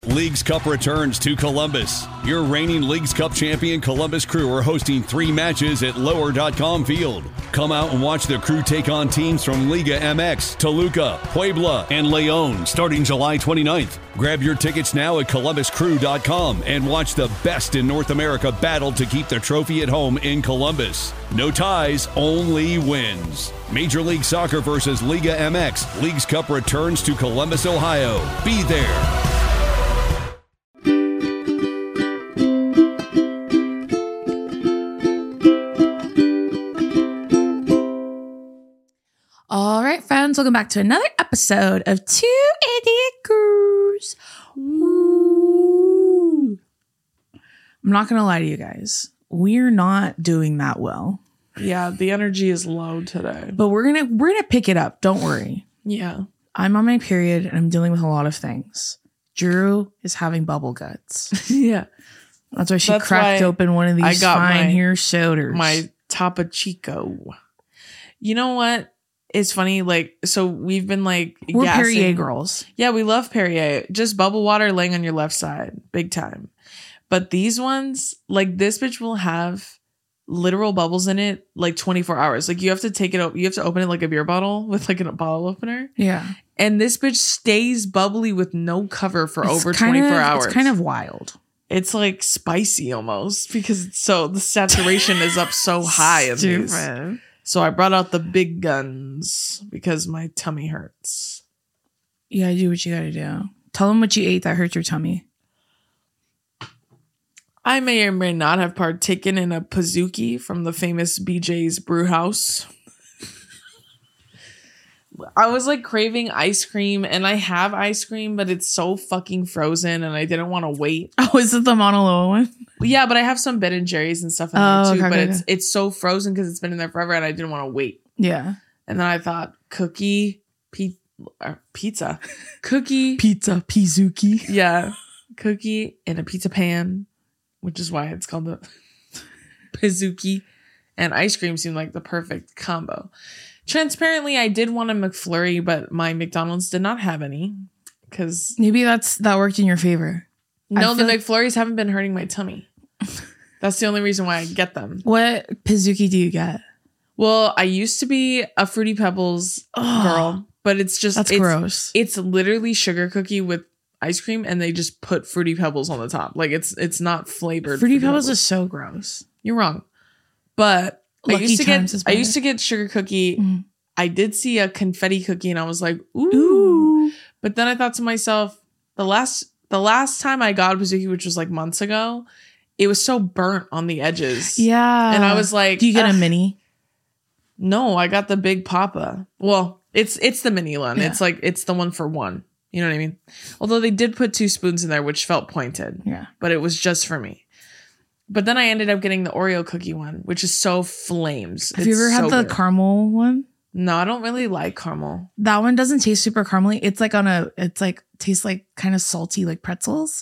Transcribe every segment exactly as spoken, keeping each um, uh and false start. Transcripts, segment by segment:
Leagues Cup returns to Columbus. Your reigning Leagues Cup champion Columbus Crew are hosting three matches at lower dot com Field. Come out and watch the Crew take on teams from Liga M X, Toluca, Puebla, and Leon starting July twenty-ninth. Grab your tickets now at columbus crew dot com and watch the best in North America battle to keep the trophy at home in Columbus. No ties, only wins. Major League Soccer versus Liga M X. Leagues Cup returns to Columbus, Ohio. Be there. All right, friends, welcome back to another episode of Two Idiot Girls. Ooh. I'm not going to lie to you guys. We're not doing that well. Yeah, the energy is low today. But we're going to we're going to pick it up. Don't worry. Yeah. I'm on my period and I'm dealing with a lot of things. Drew is having bubble guts. Yeah. That's why she That's cracked why open one of I these got fine my- here sodas. My Topo Chico. You know what? It's funny, like, so we've been like We're gassing. Perrier girls. Yeah, we love Perrier. Just bubble water laying on your left side. Big time. But these ones, like this bitch will have literal bubbles in it like twenty-four hours. Like you have to take it out. You have to open it like a beer bottle with like a bottle opener. Yeah. And this bitch stays bubbly with no cover for It's over kind twenty-four of, hours. It's kind of wild. It's like spicy almost because it's so the saturation is up so high in these. Stupid. So I brought out the big guns because my tummy hurts. You gotta do what you gotta do. Tell them what you ate that hurt your tummy. I may or may not have partaken in a Pizookie from the famous B J's Brew House. I was like craving ice cream and I have ice cream, but it's so fucking frozen and I didn't want to wait. Oh, is it the Mauna Loa one? Yeah, but I have some Ben and Jerry's and stuff in Oh, there too. okay, but okay, it's okay. it's so frozen because it's been in there forever and I didn't want to wait. Yeah. And then I thought cookie, pe- uh, pizza, cookie, Pizza Pizuki. yeah, cookie in a pizza pan, which is why it's called the Pizookie, and ice cream seemed like the perfect combo. Transparently, I did want a McFlurry, but my McDonald's did not have any because Maybe that's that worked in your favor. no, I the feel- McFlurries haven't been hurting my tummy. That's the only reason why I get them. What Pizuki do you get? Well, I used to be a Fruity Pebbles Ugh. girl, but it's just That's it's, gross. It's literally sugar cookie with ice cream, and they just put Fruity Pebbles on the top. Like it's it's not flavored. Fruity Pebbles is so gross. You're wrong, but I Lucky used to Charms get is I better. used to get sugar cookie. Mhm. I did see a confetti cookie, and I was like, ooh. Ooh. But then I thought to myself, the last the last time I got a Pizookie, which was like months ago, it was so burnt on the edges. Yeah. And I was like, do you get a "Ugh." mini? No, I got the big Papa. Well, it's it's the mini one. Yeah. It's like it's the one for one. You know what I mean? Although they did put two spoons in there, which felt pointed, Yeah. but it was just for me. But then I ended up getting the Oreo cookie one, which is so flames. Have you It's ever had so the good. caramel one? No, I don't really like caramel. That one doesn't taste super caramely. It's like on a, it's like, tastes like kind of salty, like pretzels.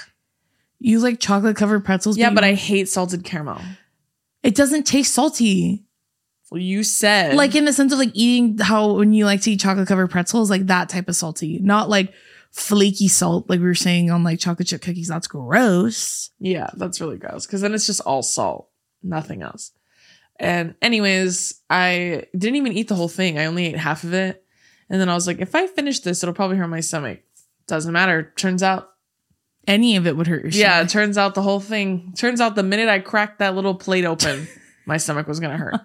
You like chocolate covered pretzels? Yeah, you but I don't- hate salted caramel. it doesn't taste salty. Well, you said Like in the sense of like eating how when you like to eat chocolate covered pretzels, like that type of salty, not like flaky salt, like we were saying on like chocolate chip cookies. That's gross. yeah, that's really gross because then it's just all salt, nothing else. And anyways, I didn't even eat the whole thing. I only ate half of it. And then I was like, if I finish this, it'll probably hurt my stomach. Doesn't matter. Turns out, Any of it would hurt your yeah, stomach. it turns out the whole thing, turns out the minute I cracked that little plate open, my stomach was going to hurt.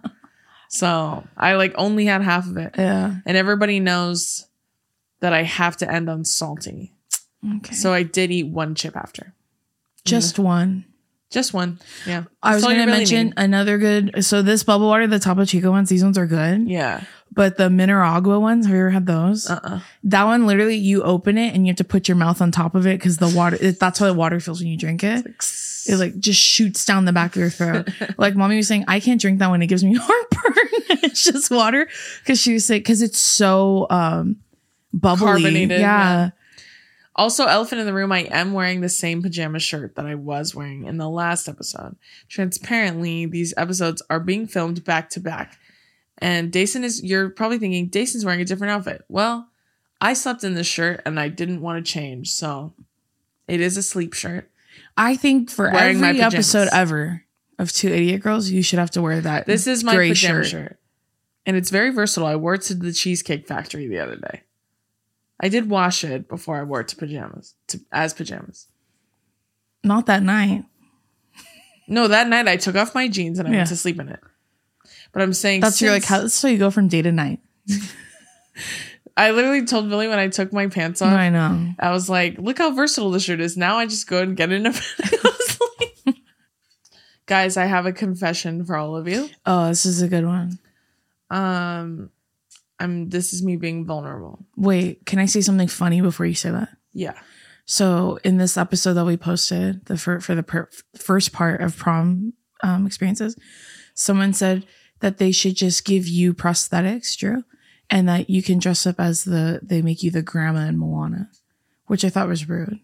So I like only had half of it. Yeah. And everybody knows that I have to end on salty. Okay. So I did eat one chip after. Just one. Just one. Yeah. I was That's all going you to really mention need. another good. So this bubble water, the Topo Chico ones, these ones are good. Yeah. But the Mineragua ones, have you ever had those? Uh-uh. That one, literally, you open it and you have to put your mouth on top of it because the water, it, that's how the water feels when you drink it. It like just shoots down the back of your throat. Like mommy was saying, I can't drink that one. It gives me heartburn. It's just water. Because she was saying, because it's so um, bubbly. Carbonated, Yeah. yeah. Also, elephant in the room, I am wearing the same pajama shirt that I was wearing in the last episode. Transparently, these episodes are being filmed back to back. And Dason is, you're probably thinking, Dason's wearing a different outfit. Well, I slept in this shirt and I didn't want to change. So It is a sleep shirt. I think for Wearing my every pajamas. episode ever of Two Idiot Girls, you should have to wear that. This is my gray pajama shirt. shirt. And it's very versatile. I wore it to the Cheesecake Factory the other day. I did wash it before I wore it to pajamas, to as pajamas. Not that night. No, that night I took off my jeans and I Yeah. went to sleep in it. But I'm saying That's your like since- how that's how you go from day to night. I literally told Billy when I took my pants off, I know. I was like, look how versatile this shirt is. Now I just go and get it in a minute. Guys, I have a confession for all of you. Oh, this is a good one. Um, I'm. This is me being vulnerable. Wait, can I say something funny before you say that? Yeah. So in this episode that we posted, the for, for the per, first part of prom um, experiences, someone said that they should just give you prosthetics, Drew, and that you can dress up as the they make you the grandma in Moana, which I thought was rude.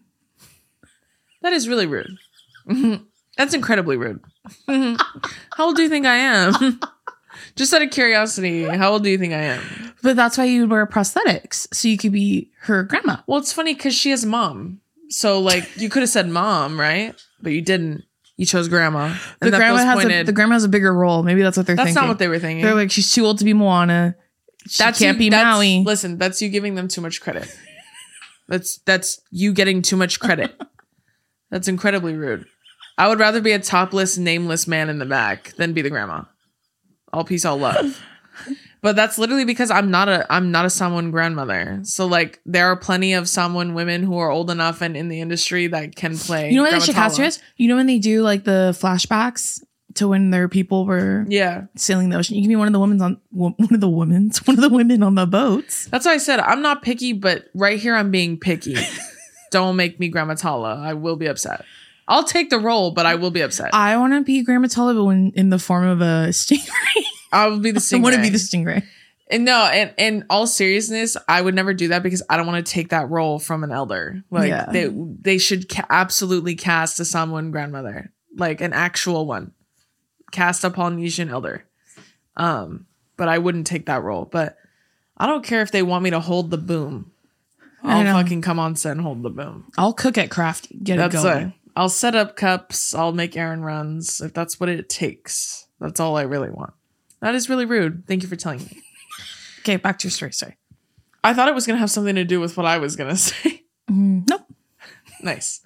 That is really rude. That's incredibly rude. How old do you think I am? Just out of curiosity, how old do you think I am? But that's why you would wear prosthetics, so you could be her grandma. Well, it's funny because she has a mom. So, like, you could have said mom, right? But you didn't. You chose grandma. And The that grandma feels has a, pointed. the grandma has a bigger role. Maybe that's what they're That's thinking. not what they were thinking. They're like, she's too old to be Moana. She That's can't you- be that's- Maui. Listen, that's you giving them too much credit. That's that's you getting too much credit. That's incredibly rude. I would rather be a topless, nameless man in the back than be the grandma. All peace, all love. But that's literally because I'm not a I'm not a Samoan grandmother. So like there are plenty of Samoan women who are old enough and in the industry that can play. You know what they should cast you Grandma as? You know when they do like the flashbacks to when their people were Tala. Yeah. sailing the ocean? You can be one of the women's on one of the women's one of the women on the boats. That's why I said I'm not picky, but right here I'm being picky. Don't make me Grandma Tala. I will be upset. I'll take the role, but I will be upset. I want to be Grandma Tala, but when in the form of a stingray. I will be the I stingray. want to be the stingray. And no, and in all seriousness, I would never do that because I don't want to take that role from an elder. Like Yeah. they they should ca- absolutely cast a Samoan grandmother, like an actual one, cast a Polynesian elder. Um, but I wouldn't take that role. But I don't care if they want me to hold the boom. I I'll know. fucking come on set and hold the boom. I'll cook at Craft. Get That's it going. it. I'll set up cups. I'll make errand runs if that's what it takes. That's all I really want. That is really rude. Thank you for telling me. Okay, back to your story. Sorry. I thought it was gonna have something to do with what I was gonna say. Mm, nope. Nice.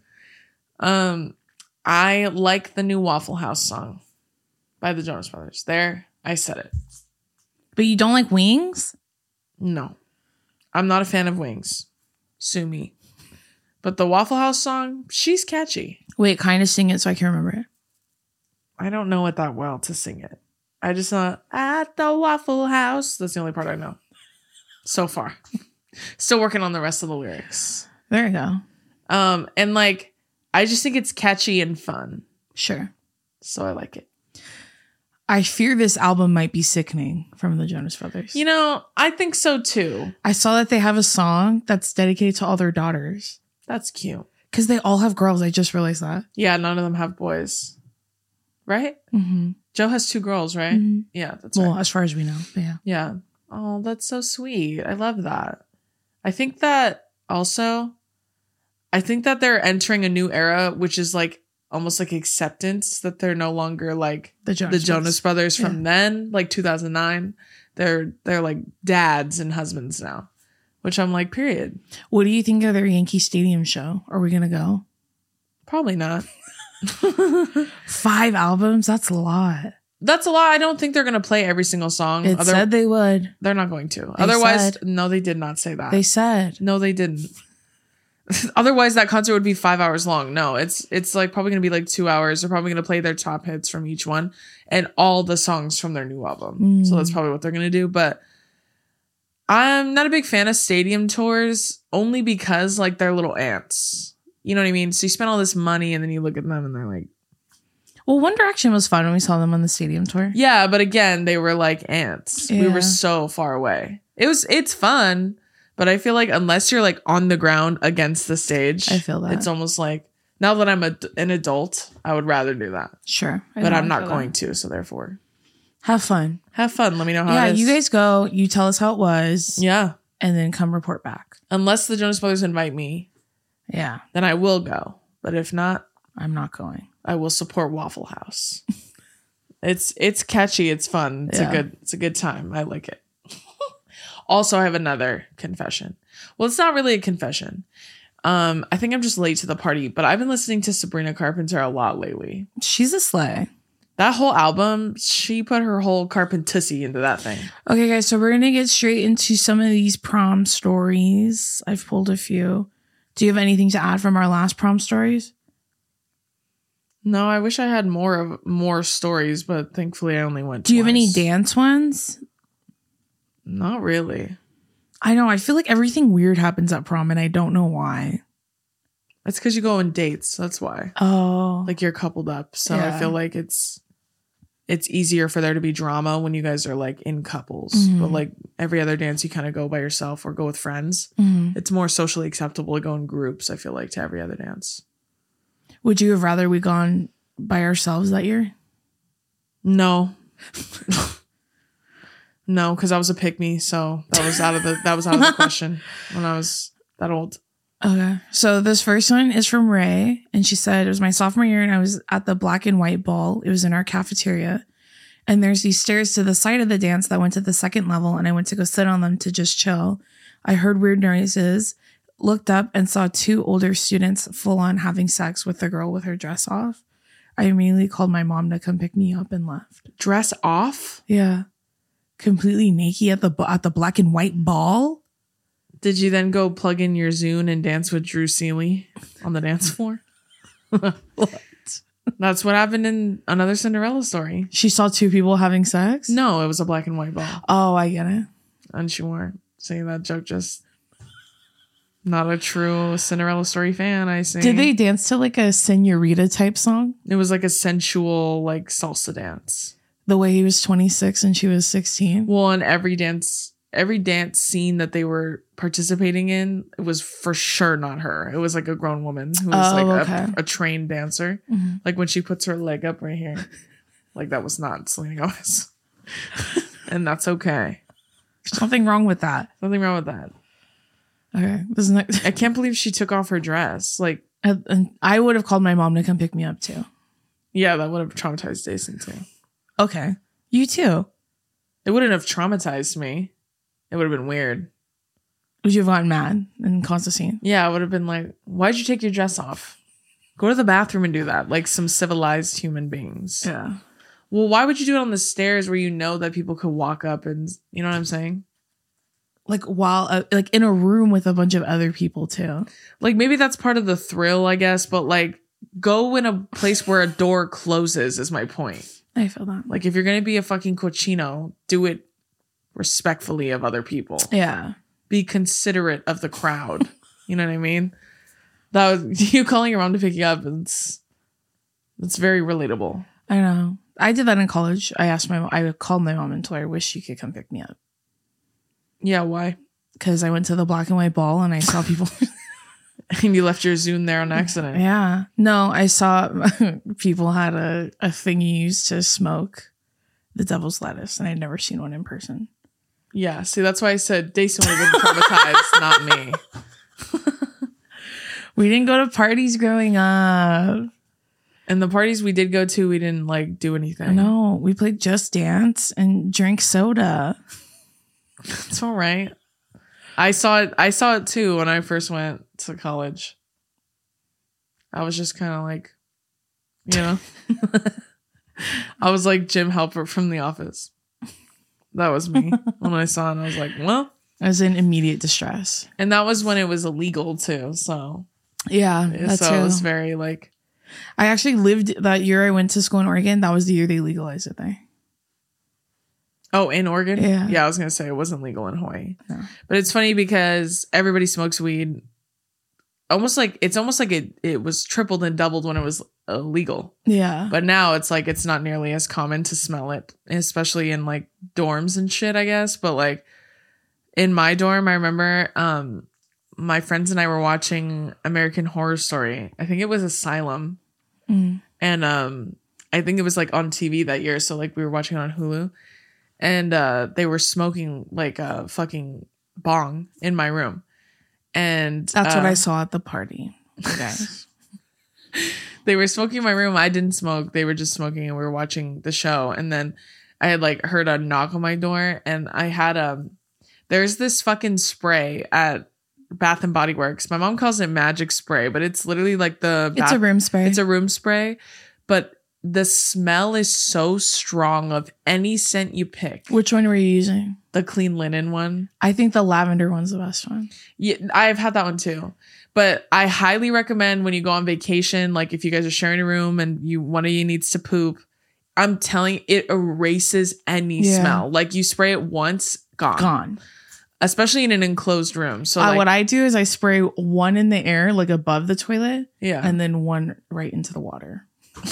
Um, I like the new Waffle House song by the Jonas Brothers. There, I said it. But you don't like wings? No, I'm not a fan of Wings. Sue me. But the Waffle House song, she's catchy. Wait, kind of sing it so I can remember it. I don't know it that well to sing it. I just know at the Waffle House. That's the only part I know so far. Still working on the rest of the lyrics. There you go. Um, and like, I just think it's catchy and fun. Sure. So I like it. I fear this album might be sickening from the Jonas Brothers. You know, I think so too. I saw that they have a song that's dedicated to all their daughters. That's cute. Because they all have girls. I just realized that. Yeah, none of them have boys. Right? Mm-hmm. Joe has two girls, right? Mhm. Yeah, that's Well, right. as far as we know. But yeah. Yeah. Oh, that's so sweet. I love that. I think that also, I think that they're entering a new era, which is like almost like acceptance that they're no longer like The Jonas, the Jonas Brothers from Yeah. then, like two thousand nine. They're they're like dads and husbands now, which I'm like, period. What do you think of their Yankee Stadium show? Are we going to go? Probably not. Five albums? That's a lot. That's a lot. I don't think they're gonna play every single song. It Other- said they would. they're not going to. They Otherwise, said- no, they did not say that. They said. no, they didn't. Otherwise, that concert would be five hours long. No, it's it's like probably gonna be like two hours. They're probably gonna play their top hits from each one and all the songs from their new album. So that's Mm. probably what they're gonna do. But I'm not a big fan of stadium tours only because like they're little ants. You know what I mean? So you spend all this money and then you look at them and they're like, Well, One Direction was fun when we saw them on the stadium tour. yeah, but again, they were like ants. We Yeah. were so far away. It was it's fun, but I feel like unless you're like on the ground against the stage, I feel that. it's almost like now that I'm a, an adult, I would rather do that. Sure. I But know, I'm I not feel going that. to, so therefore. Have fun. Have fun. Let me know how Yeah, it is. you guys go. You tell us how it was. Yeah. And then come report back. Unless the Jonas Brothers invite me. Yeah. then I will go. But if not, I'm not going. I will support Waffle House. it's it's catchy. It's fun. It's Yeah. a good it's a good time. I like it. Also, I have another confession. Well, it's not really a confession. Um, I think I'm just late to the party, but I've been listening to Sabrina Carpenter a lot lately. She's a slay. That whole album, she put her whole Carpentussy into that thing. Okay, guys, so we're going to get straight into some of these prom stories. I've pulled a few. Do you have anything to add from our last prom stories? No, I wish I had more of more stories, but thankfully I only went Do you have any twice. dance ones? Not really. I know. I feel like everything weird happens at prom, and I don't know why. It's because you go on dates. That's why. Oh. Like you're coupled up. So Yeah. I feel like it's it's easier for there to be drama when you guys are like in couples. Mhm. But like every other dance, you kind of go by yourself or go with friends. Mhm. It's more socially acceptable to go in groups, I feel like, to every other dance. Would you have rather we gone by ourselves that year? No. No, because I was a pick-me, so that was out of the that was out of the question when I was that old. Okay. So this first one is from Ray, and she said it was my sophomore year, and I was at the black and white ball. It was in our cafeteria, and there's these stairs to the side of the dance that went to the second level, and I went to go sit on them to just chill. I heard weird noises, looked up, and saw two older students full on having sex with the girl with her dress off. I immediately called my mom to come pick me up and left. Dress off? Yeah, completely naked at the at the black and white ball. Did you then go plug in your Zune and dance with Drew Seeley on the dance floor? What? That's what happened in another Cinderella story. She saw two people having sex? No, it was a black and white ball. Oh, I get it. And she weren't saying that joke, just not a true Cinderella story fan, I see. Did they dance to like a senorita type song? It was like a sensual, like salsa dance. The way he was twenty-six and she was sixteen? Well, in every dance, every dance scene that they were participating in, it was for sure not her. It was like a grown woman who was Oh, like okay. a, a trained dancer. Mhm. Like when she puts her leg up right here, like that was not Selena Gomez. And that's okay. There's nothing wrong with that. Nothing wrong with that. Okay. This next, I can't believe she took off her dress. Like, and I would have called my mom to come pick me up too. yeah, that would have traumatized Jason too. Okay. You too. It wouldn't have traumatized me. It would have been weird. Would you have gotten mad and caused a scene? Yeah, I would have been like, why'd you take your dress off? Go to the bathroom and do that, like some civilized human beings. Yeah. Well, why would you do it on the stairs where you know that people could walk up and, you know what I'm saying? Like while, uh, like in a room with a bunch of other people too. Like maybe that's part of the thrill, I guess, but like go in a place where a door closes is my point. I feel that. Like if you're going to be a fucking cochino, do it respectfully of other people. Yeah. Be considerate of the crowd. You know what I mean? That was you calling your mom to pick you up. It's it's very relatable. I know. I did that in college. I asked my mom, I called my mom and told her I wish she could come pick me up. Yeah, why? Because I went to the black and white ball and I saw people. And you left your Zune there on accident. Yeah. No, I saw people had a, a thing you used to smoke the devil's lettuce, and I'd never seen one in person. Yeah, see, that's why I said Dason would have been traumatized, not me. We didn't go to parties growing up. And the parties we did go to, we didn't like do anything. No, we played Just Dance and drank soda. It's all right. I saw it. I saw it too when I first went to college. I was just kind of like, you know, I was like Jim Halpert from The Office. That was me when I saw it. I was like, well, I was in immediate distress. and that was when it was illegal too. So, Yeah, that's so true. it was very like, I actually lived that year I went to school in Oregon. That was the year they legalized it there. oh, in Oregon? Yeah. Yeah, I was going to say it wasn't legal in Hawaii. No. But it's funny because everybody smokes weed. Almost like, it's almost like it, it was tripled and doubled when it was illegal. Yeah. But now it's like it's not nearly as common to smell it, especially in like dorms and shit, I guess. But like in my dorm, I remember um my friends and I were watching American Horror Story. I think it was Asylum. Mm. And um I think it was like on T V that year. So like we were watching it on Hulu. And uh they were smoking like a fucking bong in my room. And That's uh, what I saw at the party. Okay. They were smoking in my room. I didn't smoke. They were just smoking and we were watching the show. And then I had like heard a knock on my door and I had um there's this fucking spray at Bath and Body Works. My mom calls it magic spray, but it's literally like the It's a room spray. It's a room spray, but the smell is so strong of any scent you pick. Which one were you using? The clean linen one. I think the lavender one's the best one. Yeah, I've had that one too. But I highly recommend when you go on vacation, like if you guys are sharing a room and you one of you needs to poop, I'm telling you, it erases any Yeah. smell. Like you spray it once, gone. Gone. Especially in an enclosed room. So Uh, like, what I do is I spray one in the air, like above the toilet, yeah. and then one right into the water.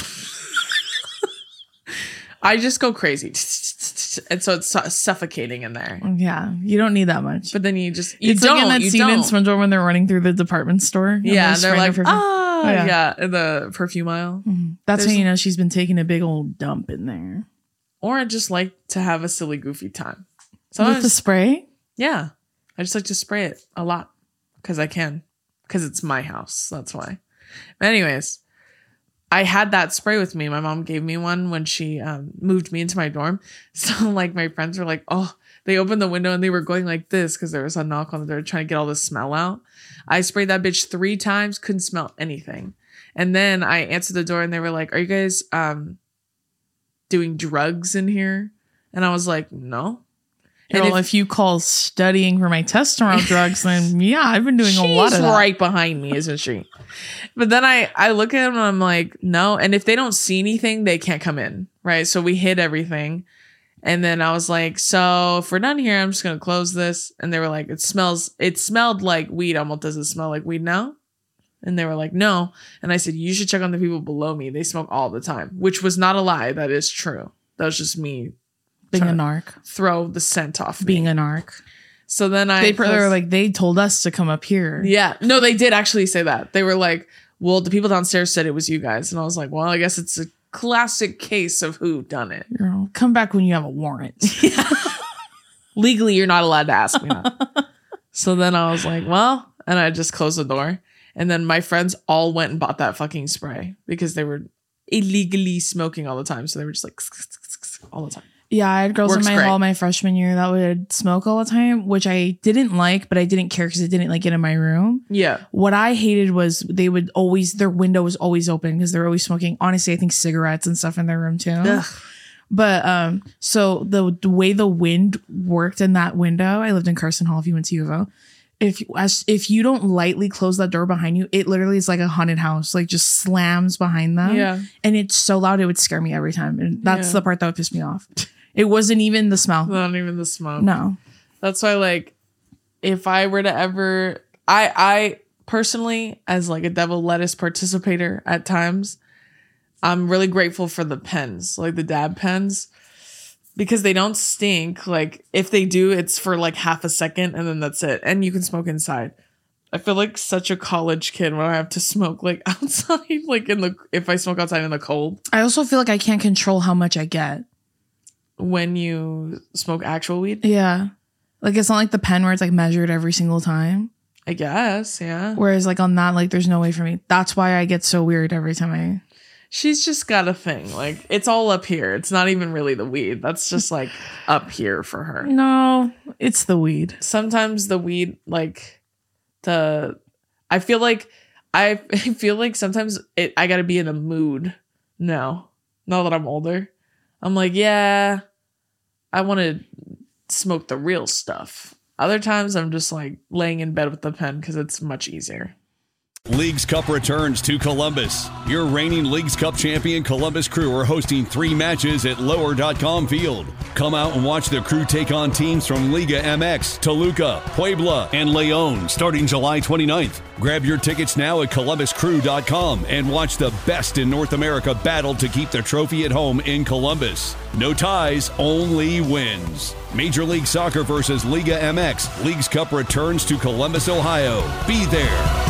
I just go crazy. And so it's su- suffocating in there. Yeah, you don't need that much. But then you just, you it's don't. like in that you scene in don't. SpongeBob when they're running through the department store. and Yeah, and they're spraying like, the perfume. ah, Oh, yeah. yeah. in the perfume aisle. Mhm. That's There's- how you know she's been taking a big old dump in there. Or I just like to have a silly, goofy time. With the Sometimes, spray? yeah, I just like to spray it a lot because I can, because it's my house. That's why. But anyways, I had that spray with me. My mom gave me one when she um, moved me into my dorm. So like my friends were like, oh, they opened the window and they were going like this because there was a knock on the door trying to get all the smell out. I sprayed that bitch three times, couldn't smell anything. And then I answered the door and they were like, are you guys um, doing drugs in here? And I was like, no. And Well, if- if, you call studying for my test tomorrow drugs, then yeah, I've been doing a lot She's of that. right behind me, isn't she? But then I, I look at them and I'm like, no. And if they don't see anything, they can't come in. Right. So we hid everything. And then I was like, so if we're done here, I'm just going to close this. And they were like, it smells, it smelled like weed. Almost does it smell like weed now? And they were like, no. And I said, you should check on the people below me. They smoke all the time, which was not a lie. That is true. That was just me Being a trying to narc. throw the scent off me. Being a narc. So then I, They, they were closed- like, they told us to come up here. yeah. No, they did actually say that. They were like, well, the people downstairs said it was you guys. And I was like, well, I guess it's a classic case of who done it. You know, come back when you have a warrant. Legally, you're not allowed to ask me that. So then I was like, well, and I just closed the door. And then my friends all went and bought that fucking spray because they were illegally smoking all the time. So they were just like all the time. Yeah, I had girls Works in my great. hall my freshman year that would smoke all the time, which I didn't like, but I didn't care because it didn't like get in my room. Yeah. What I hated was they would always, their window was always open because they're always smoking. Honestly, I think cigarettes and stuff in their room too. Ugh. But um, so the, the way the wind worked in that window, I lived in Carson Hall if you went to U of O. If as if you don't lightly close that door behind you, it literally is like a haunted house, like just slams behind them. Yeah. And it's so loud it would scare me every time. And that's Yeah. the part that would piss me off. It wasn't even the smell. Not even the smoke. No. That's why, like, if I were to ever, I, I personally, as like a devil lettuce participator at times, I'm really grateful for the pens, like the dab pens, because they don't stink. Like, if they do, it's for like half a second and then that's it. And you can smoke inside. I feel like such a college kid when I have to smoke like outside, like in the, if I smoke outside in the cold. I also feel like I can't control how much I get. When you smoke actual weed, Yeah. Like it's not like the pen where it's like measured every single time. I guess, yeah. Whereas like on that, like there's no way for me. That's why I get so weird every time I. She's just got a thing. Like, it's all up here. It's not even really the weed. That's just like up here for her. No, it's the weed. Sometimes the weed, like the, I feel like, I feel like sometimes it, I gotta be in a mood now. Now that I'm older, I'm like, yeah, I want to smoke the real stuff. Other times I'm just like laying in bed with the pen because it's much easier. Leagues Cup returns to Columbus. Your reigning Leagues Cup champion Columbus Crew are hosting three matches at lower dot com field. Come out and watch the Crew take on teams from Liga M X, Toluca, Puebla, and Leon starting July twenty-ninth. Grab your tickets now at columbus crew dot com and watch the best in North America battle to keep the trophy at home in Columbus. No ties, only wins. Major League Soccer versus Liga M X. Leagues Cup returns to Columbus, Ohio. Be there.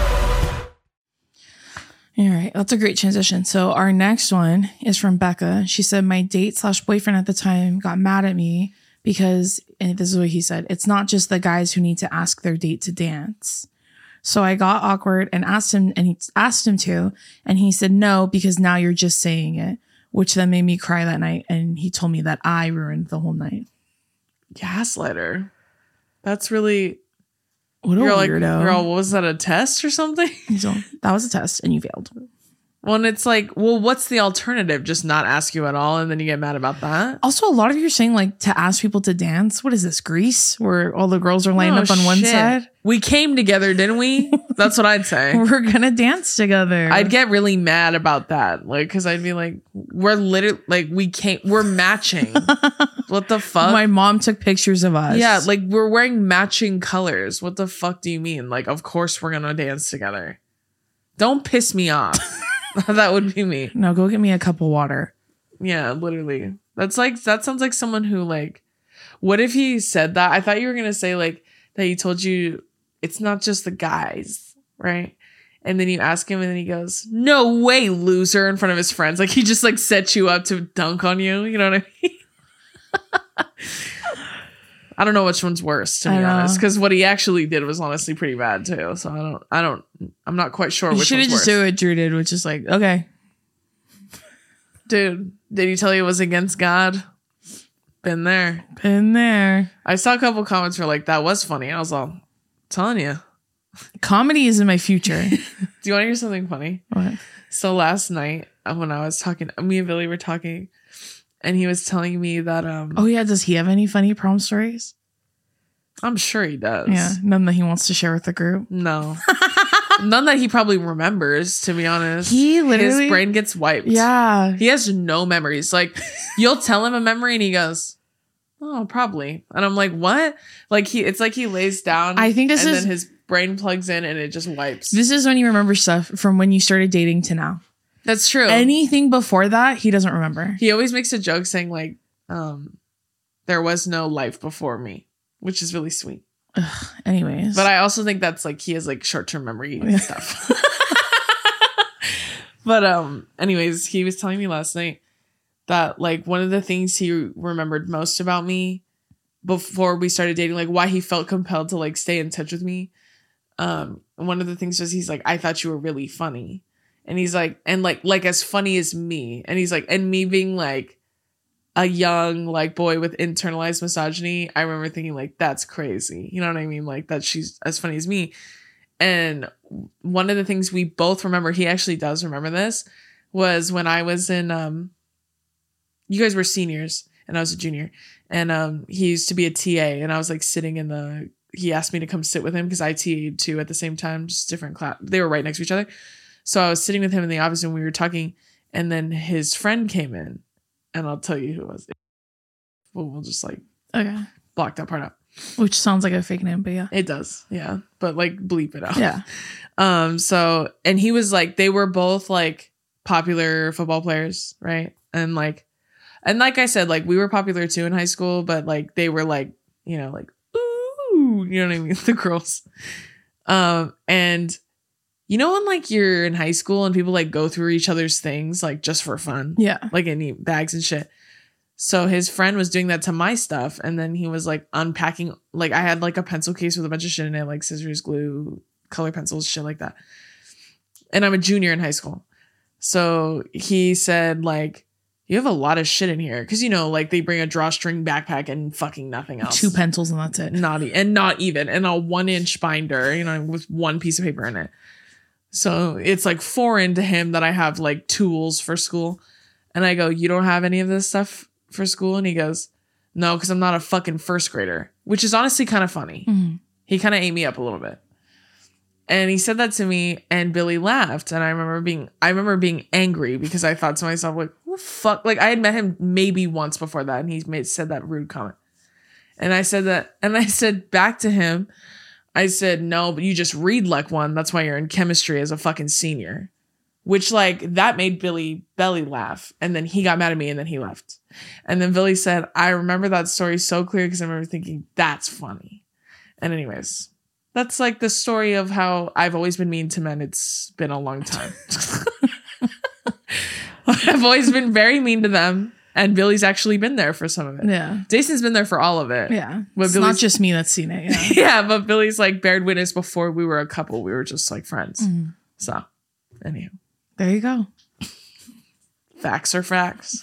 All right, that's a great transition. So our next one is from Becca. She said, my date slash boyfriend at the time got mad at me because, and this is what he said, it's not just the guys who need to ask their date to dance. So I got awkward and asked him, and he asked him to, and he said no, because now you're just saying it, which then made me cry that night. And he told me that I ruined the whole night. Gaslighter. That's really. What a you're like, weirdo. girl, was that a test or something? So that was a test and you failed. Well, and it's like, well, what's the alternative? Just not ask you at all, and then you get mad about that? Also, a lot of you are saying like to ask people to dance. What is this, Greece? Where all the girls are laying Oh, up on one shit. side? We came together, didn't we? That's what I'd say. We're gonna dance together. I'd get really mad about that. Like, cause I'd be like, we're literally, like, we can't, we're matching. What the fuck? My mom took pictures of us. Yeah, like, we're wearing matching colors. What the fuck do you mean? Like, of course we're gonna dance together. Don't piss me off. That would be me. No, go get me a cup of water. Yeah, literally. That's like, that sounds like someone who, like, what if he said that? I thought you were gonna say, like, that he told you it's not just the guys, right? And then you ask him and then he goes, no way, loser, in front of his friends. Like, he just, like, set you up to dunk on you. You know what I mean? I don't know which one's worse, to be honest, because what he actually did was honestly pretty bad too. So I don't, I don't, I'm not quite sure You which should one's have just worse. do what Drew did, which is like, okay. Dude, did he tell you it was against God? Been there. Been there. I saw a couple comments were like, that was funny. I was all telling you. Comedy is in my future. Do you want to hear something funny? What? So last night uh, when I was talking, me and Billy were talking, and he was telling me that um Oh yeah, does he have any funny prom stories? I'm sure he does. Yeah, none that he wants to share with the group. No. None that he probably remembers, to be honest. He literally- his brain gets wiped. Yeah. He has no memories. Like, you'll tell him a memory and he goes, oh, probably. And I'm like, what? Like, he it's like he lays down. I think this and is- then his brain plugs in and it just wipes. This is when you remember stuff from when you started dating to now. That's true. Anything before that, he doesn't remember. He always makes a joke saying, like, um, there was no life before me, which is really sweet. Ugh, anyways. But I also think that's like he has like short-term memory Yeah. stuff. But um anyways, he was telling me last night that like one of the things he remembered most about me before we started dating, like why he felt compelled to like stay in touch with me. Um one of the things was he's like, I thought you were really funny. And he's like, and like like as funny as me. And he's like, and me being like a young like boy with internalized misogyny, I remember thinking like, that's crazy. You know what I mean? Like that she's as funny as me. And one of the things we both remember, he actually does remember this, was when I was in, um, you guys were seniors and I was a junior, and um, he used to be a T A, and I was like sitting in the, he asked me to come sit with him because I T A'd too at the same time, just different class. They were right next to each other. So I was sitting with him in the office and we were talking, and then his friend came in, and I'll tell you who it was. Well, we'll just like okay. block that part out. Which sounds like a fake name, but yeah. It does. Yeah. But like bleep it out. Yeah. Um, so, and he was like, they were both like popular football players, right? And like, and like I said, like we were popular too in high school, but like they were like, you know, like, ooh, you know what I mean? The girls. Um, and you know, when like you're in high school and people like go through each other's things, like just for fun, Yeah. like any bags and shit. So his friend was doing that to my stuff, and then he was like unpacking, like I had like a pencil case with a bunch of shit in it, like scissors, glue, color pencils, shit like that. And I'm a junior in high school. So he said like, you have a lot of shit in here. Cause you know, like they bring a drawstring backpack and fucking nothing else. Two pencils and that's it. Not e- and not even, and a one inch binder, you know, with one piece of paper in it. So it's like foreign to him that I have like tools for school. And I go, you don't have any of this stuff for school? And he goes, no, because I'm not a fucking first grader, which is honestly kind of funny. Mm-hmm. He kind of ate me up a little bit. And he said that to me, and Billy laughed. And I remember being, I remember being angry because I thought to myself, like, what the fuck? Like I had met him maybe once before that, and he made said that rude comment. And I said that, and I said back to him, I said, no, but you just read like one. That's why you're in chemistry as a fucking senior. Which like that made Billy belly laugh. And then he got mad at me and then he left. And then Billy said, I remember that story so clear because I remember thinking, that's funny. And anyways, that's like the story of how I've always been mean to men. It's been a long time. I've always been very mean to them. And Billy's actually been there for some of it. Yeah. Jason's been there for all of it. Yeah. But It's Billy's- not just me that's seen it. Yeah. Yeah, but Billy's like bared witness before we were a couple. We were just like friends. Mm. So, anywho, There you go. facts are facts.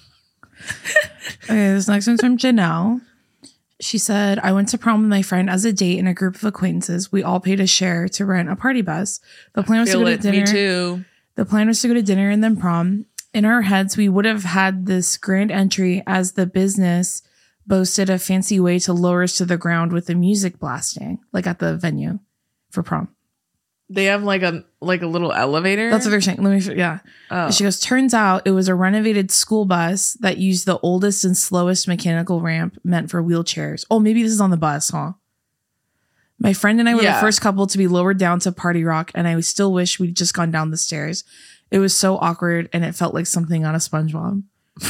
Okay, this next one's from Janelle. She said, I went to prom with my friend as a date and a group of acquaintances. We all paid a share to rent a party bus. The plan was to Feel go to it. dinner. Me too. The plan was to go to dinner and then prom. In our heads, we would have had this grand entry as the business boasted a fancy way to lower us to the ground with the music blasting, like at the venue for prom. They have like a like a little elevator. That's what they're saying. Let me, yeah. Oh. She goes, turns out it was a renovated school bus that used the oldest and slowest mechanical ramp meant for wheelchairs. Oh, maybe this is on the bus, huh? My friend and I were Yeah. the first couple to be lowered down to Party Rock, and I still wish we'd just gone down the stairs. It was so awkward, and it felt like something on a SpongeBob.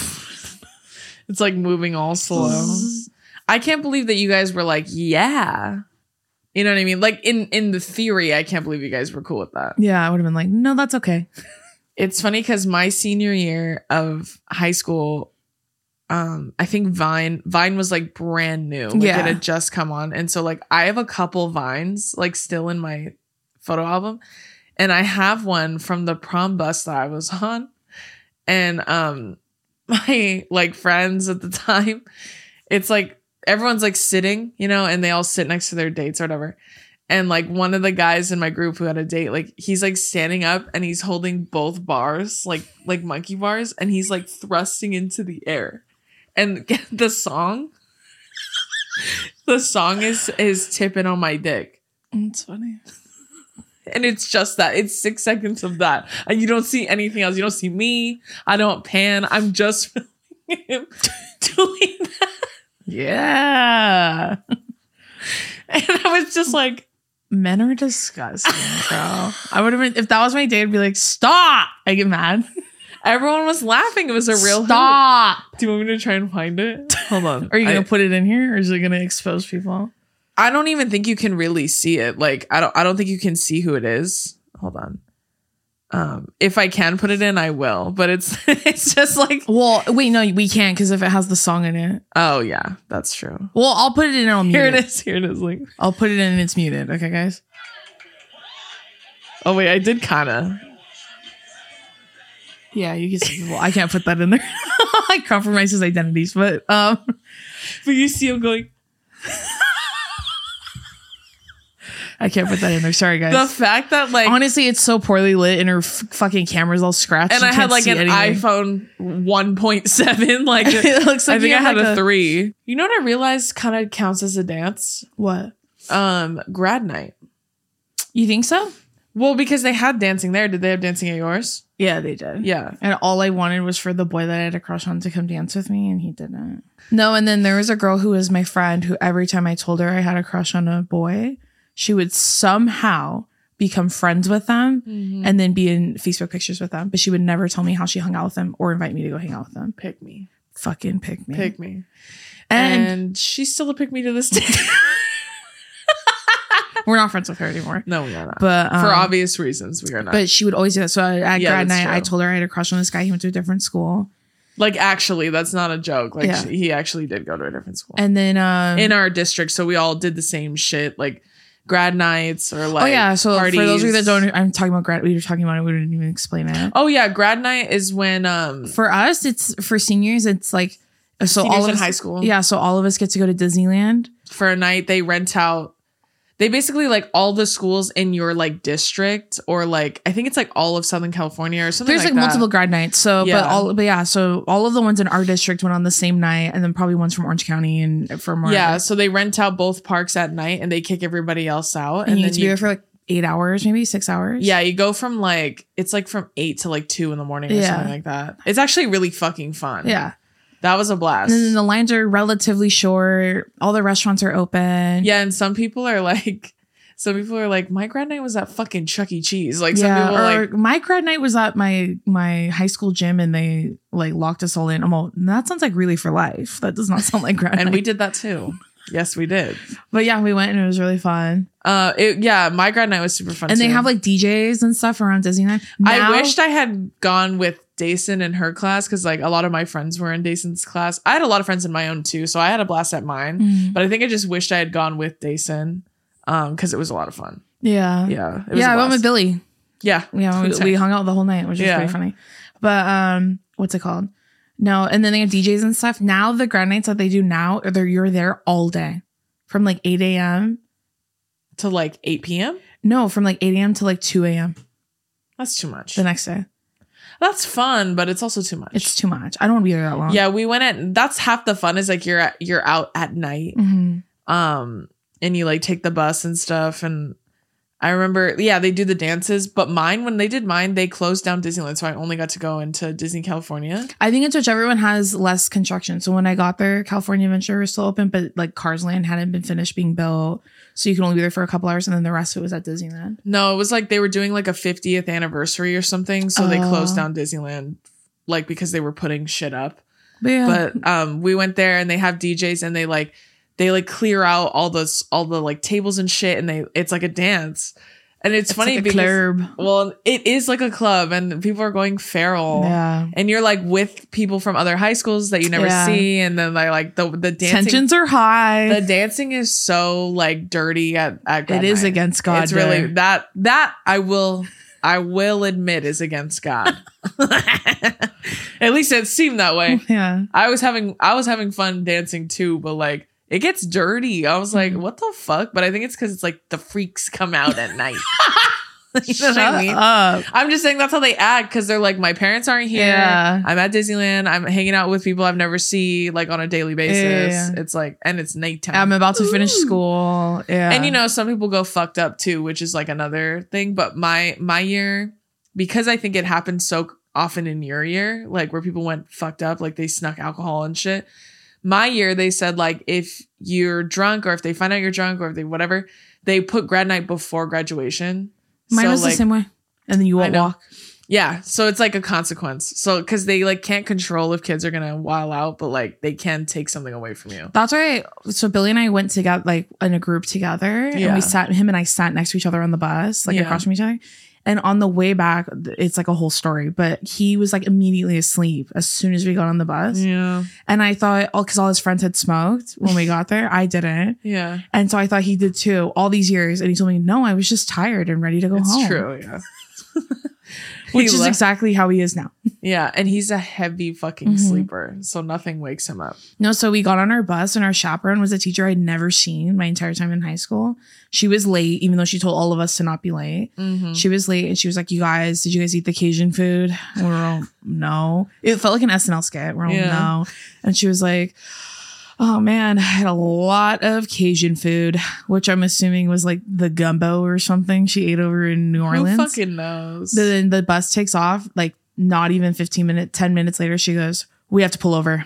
It's like moving all slow. I can't believe that you guys were like, yeah. You know what I mean? Like in in the theory, I can't believe you guys were cool with that. Yeah, I would have been like, no, that's okay. It's funny because my senior year of high school, um, I think Vine Vine was like brand new. Like Yeah. it had just come on. And so like I have a couple Vines like still in my photo album. And I have one from the prom bus that I was on. And um my like friends at the time, it's like everyone's like sitting, you know, and they all sit next to their dates or whatever. And like one of the guys in my group who had a date, like he's like standing up and he's holding both bars, like like monkey bars, and he's like thrusting into the air. And the song, the song is is tipping on my dick. That's funny. And it's just that. It's six seconds of that. And you don't see anything else. You don't see me. I don't pan. I'm just filming him doing that. Yeah. And I was just like, Men are disgusting, bro. I would have been, if that was my date, I'd be like, stop. I get mad. everyone was laughing. It was a real hoot. Stop. Do you want me to try and find it? Hold on. Are you going I, to put it in here or is it going to expose people? I don't even think you can really see it. Like, I don't I don't think you can see who it is. Hold on. Um, if I can put it in, I will. But it's it's just like, Well, wait, no, we can't because if it has the song in it. oh yeah, that's true. Well, I'll put it in and I'll mute Here it it. is. Here it is. Like, I'll put it in and it's muted. Okay, guys? oh wait, I did kind of. Yeah, you can see. Well, I can't put that in there. I compromise his identities, but um, But you see him going. I can't put that in there. Sorry, guys. The fact that like Honestly, it's so poorly lit and her f- fucking camera's all scratched. and you I had can't like see an anything. iPhone one point seven. Like It looks like I think you I have had like a, a- three. You know what I realized kind of counts as a dance? What? Um, grad night. You think so? Well, because they had dancing there. Did they have dancing at yours? Yeah, they did. Yeah. And all I wanted was for the boy that I had a crush on to come dance with me, and he didn't. No, and then there was a girl who was my friend who every time I told her I had a crush on a boy, she would somehow become friends with them and then be in Facebook pictures with them. But she would never tell me how she hung out with them or invite me to go hang out with them. Pick me. Fucking pick me. Pick me. And, And she's still a pick me to this day. we're not friends with her anymore. No, we are not. But um, For obvious reasons, we are not. But she would always do that. So at Yeah, grad that's night, I true. told her I had a crush on this guy. He went to a different school. Like, actually, that's not a joke. Like, Yeah. she, he actually did go to a different school And then um, in our district. So we all did the same shit, like grad nights or like oh yeah, so parties. for those of you that don't, I'm talking about grad. We were talking about it. We didn't even explain it. Oh yeah, grad night is when um For us, it's for seniors. It's like so Seniors all of in us, high school. Yeah, so all of us get to go to Disneyland. for a night they rent out. They basically like all the schools in your like district or like I think it's like all of Southern California or something. There's like, like, that. multiple grad nights. So, Yeah. but all, but yeah, so all of the ones in our district went on the same night, and then probably ones from Orange County and from our, Yeah, so they rent out both parks at night and they kick everybody else out, and, and, you then get to be you there for like eight hours, maybe six hours. yeah you go from like it's like from eight to like two in the morning or Yeah. something like that. It's actually really fucking fun. yeah. that was a blast. And then the lines are relatively short. All the restaurants are open. Yeah, and some people are like, some people are like, my grad night was at fucking Chuck E. Cheese. Like some Yeah, people are or like, my grad night was at my my high school gym, and they like locked us all in. I'm all, that sounds like really for life. That does not sound like grad and night. we did that too. Yes, we did. But yeah, we went and it was really fun. Uh, it, yeah, my grad night was super fun. And they too. have like D Js and stuff around Disneyland. I Now- wished I had gone with Dason in her class because like a lot of my friends were in Dason's class. I had a lot of friends in my own too, so I had a blast at mine. Mhm. But I think I just wished I had gone with Dason um because it was a lot of fun. Yeah. Yeah, it was Yeah, a I went blast. with Billy. Yeah, Yeah, we, we hung out the whole night, which was Yeah. pretty funny. But um, what's it called? No, and then they have D Js and stuff. Now the grad nights that they do now, they're you're there all day, from like eight a.m. to like eight p.m. No, from like eight a.m. to like two a.m. That's too much. the next day. That's fun, but it's also too much. It's too much. I don't want to be there that long. Yeah, we went at. That's half the fun is like you're at, you're out at night, Mhm. um, and you like take the bus and stuff. And I remember, yeah, they do the dances. But mine, when they did mine, they closed down Disneyland, so I only got to go into Disney California. I think it's whichever one has less construction. So when I got there, California Adventure was still open, but like Cars Land hadn't been finished being built. So you could only be there for a couple hours, and then the rest of it was at Disneyland. No, it was like they were doing like a fiftieth anniversary or something, so they Oh. closed down Disneyland, like because they were putting shit up. But yeah. But um, we went there and they have D Js and they like they like clear out all those all the like tables and shit, and they it's like a dance. And it's, It's funny like a because club. well, it is like a club, and people are going feral. Yeah. And you're like with people from other high schools that you never Yeah. see, and then they like the the dancing. Tensions are high. The dancing is so like dirty at at grad It is night. against God It's really there. that that I will I will admit is against God. At least it seemed that way. yeah. I was having I was having fun dancing too, but like it gets dirty. I was like, what the fuck? But I think it's because it's like the freaks come out at night. You know what I mean? up. I'm just saying that's how they act because they're like, my parents aren't here. Yeah. I'm at Disneyland. I'm hanging out with people I've never see like on a daily basis. Yeah, yeah, yeah. It's like, and it's nighttime. I'm about to finish Ooh. school. Yeah. And you know, some people go fucked up too, which is like another thing. But my my year, because I think it happened so often in your year, like where people went fucked up, like they snuck alcohol and shit. My year, they said like if you're drunk or if they find out you're drunk or if they whatever, they put grad night before graduation. Mine So, was like, the same way. And then you I won't know. walk. Yeah, so it's like a consequence. So because they like can't control if kids are gonna wild out, but like they can take something away from you. That's right. So Billy and I went together, like in a group together, and Yeah. we sat. Him and I sat next to each other on the bus, like Yeah. across from each other. And on the way back, it's like a whole story. But he was like immediately asleep as soon as we got on the bus. Yeah, And I thought, oh, because all his friends had smoked when we got there, I didn't. yeah, And so I thought he did too. All these years, and he told me, no, I was just tired and ready to go it's home. true. Yeah, Which He is left- exactly how he is now. yeah, and he's a heavy fucking Mhm. sleeper, so nothing wakes him up. No, so we got on our bus, and our chaperone was a teacher I'd never seen my entire time in high school. She was late, even though she told all of us to not be late. Mm-hmm. She was late, and she was like, "You guys, did you guys eat the Cajun food?" And we were all, "No." It felt like an S N L skit. We're all, Yeah. "No." And she was like, "Oh man, I had a lot of Cajun food," which I'm assuming was like the gumbo or something she ate over in New Orleans. Who fucking knows? Then the bus takes off, like not even fifteen minutes, ten minutes later, she goes, "We have to pull over.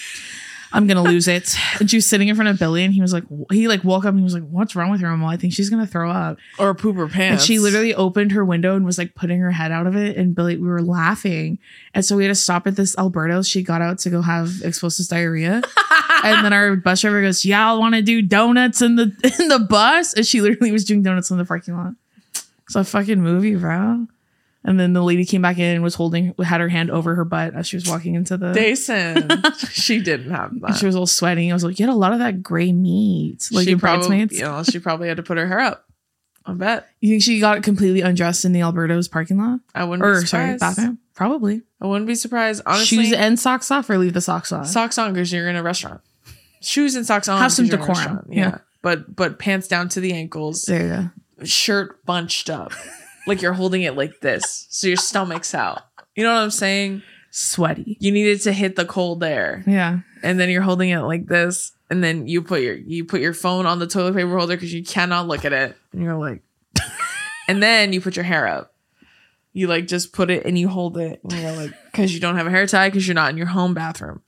I'm going to lose it." And she was sitting in front of Billy, and he was like, he like woke up and he was like, "What's wrong with her, Mama? I think she's going to throw up." or poop her And pants. she literally opened her window and was like putting her head out of it. And Billy, we were laughing. And so we had to stop at this Alberto's. She got out to go have explosive diarrhea. And then our bus driver goes, "Yeah, I want to do donuts in the in the bus." And she literally was doing donuts in the parking lot. It's a fucking movie, bro. And then the lady came back in and was holding, had her hand over her butt as she was walking into the. Dason. She didn't have and that. she was all sweating. I was like, "You had a lot of that gray meat." Like she your probably, bridesmaids. you know, she probably had to put her hair up. I bet. You think she got completely undressed in the Alberto's parking lot? I wouldn't Or be sorry, surprised. bathroom? Probably. I wouldn't be surprised. Honestly, Shoes and socks off, or leave the socks on? socks on because you're in a restaurant. Shoes and socks on. Have some 'cause you're in a decorum. restaurant. Yeah. Yeah. But but pants down to the ankles, There you go. shirt bunched up. Like you're holding it like this. So your stomach's out. You know what I'm saying? Sweaty. You needed to hit the cold air. Yeah. And then you're holding it like this. And then you put your you put your phone on the toilet paper holder because you cannot look at it. And you're like and then you put your hair up. You like just put it and you hold it. And you're like, because you don't have a hair tie because you're not in your home bathroom.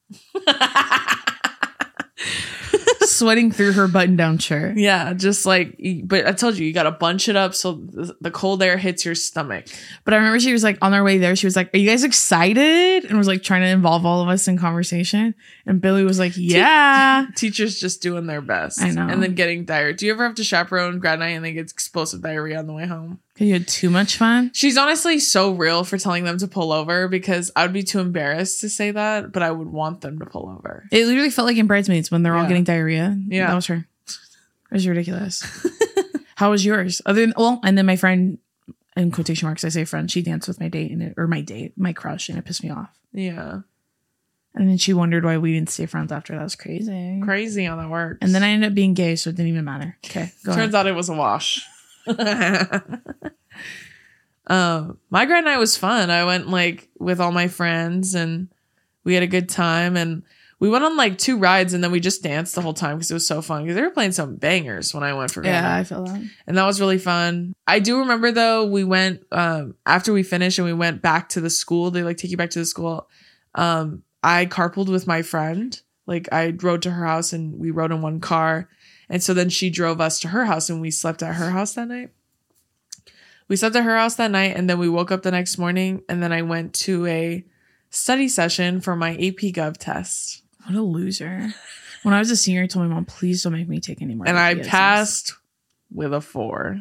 Sweating through her button down shirt. Yeah, just like, but I told you, you got to bunch it up so the, the cold air hits your stomach. But I remember she was like on our way there, she was like, "Are you guys excited?" And was like trying to involve all of us in conversation. And Billy was like, "Yeah." Teachers just doing their best. I know. And then getting diarrhea. Do you ever have to chaperone grad night and then get explosive diarrhea on the way home? Because you had too much fun? She's honestly so real for telling them to pull over because I would be too embarrassed to say that, but I would want them to pull over. It literally felt like in Bridesmaids when they're Yeah. all getting diarrhea. Yeah. That was her. It was ridiculous. How was yours? Other than, well, and then my friend, in quotation marks, I say friend, she danced with my date and it, or my date, my crush, and it pissed me off. Yeah. And then she wondered why we didn't stay friends after. That was crazy. Crazy how that works. And then I ended up being gay, so it didn't even matter. Okay, go Turns ahead. out it was a wash. um, my grad night was fun. I went like with all my friends and we had a good time. And we went on like two rides and then we just danced the whole time because it was so fun. Because they were playing some bangers when I went for grad Yeah, night. I feel that. And that was really fun. I do remember though, we went um, after we finished and we went back to the school. They like take you back to the school. Um, I carpooled with my friend. Like I rode to her house and we rode in one car. And so then she drove us to her house and we slept at her house that night. We slept at her house that night and then we woke up the next morning and then I went to a study session for my A P Gov test. What a loser. When I was a senior, I told my mom, please don't make me take any more. And I A P essays." passed with a four.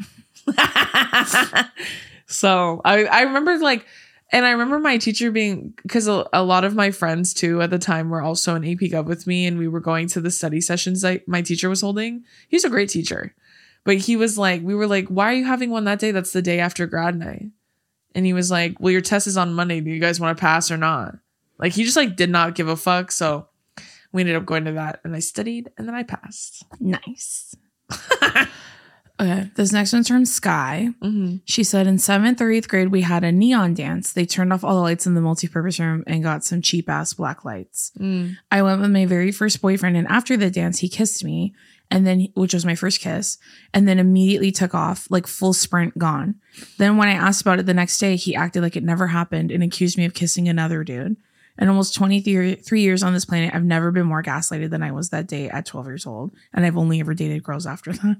So I, I remember like, and I remember my teacher being, because a, a lot of my friends too at the time were also in A P Gov with me and we were going to the study sessions that my teacher was holding. He's a great teacher. But he was like, we were like, why are you having one that day? That's the day after grad night. And he was like, well, your test is on Monday. Do you guys want to pass or not? Like he just like did not give a fuck. So we ended up going to that and I studied and then I passed. Nice. Okay, this next one's from Sky. Mm-hmm. She said in seventh or eighth grade, we had a neon dance. They turned off all the lights in the multipurpose room and got some cheap ass black lights. Mm. I went with my very first boyfriend, and after the dance, he kissed me, and then which was my first kiss, and then immediately took off, like full sprint, gone. Then when I asked about it the next day, he acted like it never happened and accused me of kissing another dude. In almost twenty-three years on this planet, I've never been more gaslighted than I was that day at twelve years old, and I've only ever dated girls after that.